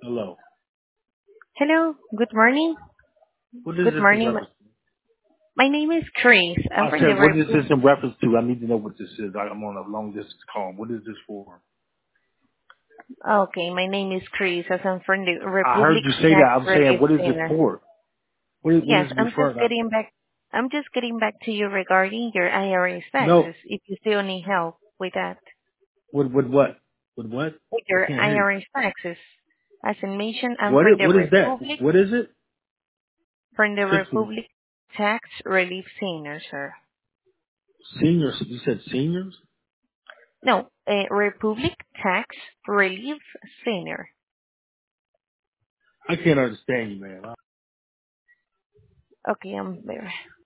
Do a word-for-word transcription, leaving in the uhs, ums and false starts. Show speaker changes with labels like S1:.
S1: Hello.
S2: Hello, good morning.
S1: What is
S2: Good
S1: this in
S2: morning.
S1: reference to?
S2: My name is Chris. I'm
S1: I
S2: from the
S1: said, what is
S2: Republic.
S1: this in reference to? I need to know what this is. I- I'm on a long distance call. What is this for?
S2: Okay, my name is Chris. As I'm from the
S1: I heard
S2: Republic
S1: you say
S2: Tax
S1: that. I'm saying,
S2: Relief
S1: what is it
S2: Center.
S1: for? What is, what
S2: Yes,
S1: is it
S2: I'm just
S1: referring to?
S2: getting back. I'm just getting back to you regarding your I R S
S1: No.
S2: taxes. If you still need help with that,
S1: What, what, what? What, what?
S2: with
S1: I
S2: your
S1: can't hear you.
S2: I R S taxes. As I mentioned, I'm
S1: What
S2: from
S1: is,
S2: the
S1: what is that?
S2: Republic,
S1: What is it?
S2: from the
S1: System.
S2: Republic Tax Relief Center, sir.
S1: Seniors. You said seniors?
S2: No, uh, Republic Tax Relief Center.
S1: I can't understand you, man.
S2: Okay, I'm there.